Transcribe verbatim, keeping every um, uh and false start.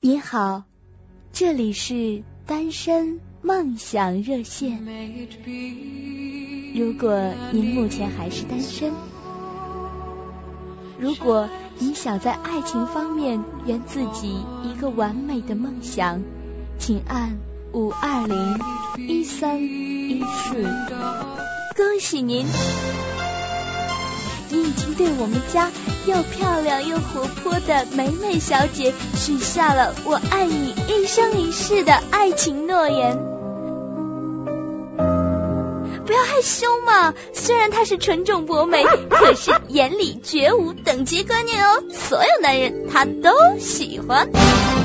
你好，这里是单身梦想热线。如果您目前还是单身，如果你想在爱情方面圆自己一个完美的梦想，请按五二零一三一四。恭喜您，你已经对我们家又漂亮又活泼的美美小姐许下了我爱你一生一世的爱情诺言。不要害羞嘛，虽然她是纯种博美，可是眼里绝无等级观念哦，所有男人她都喜欢。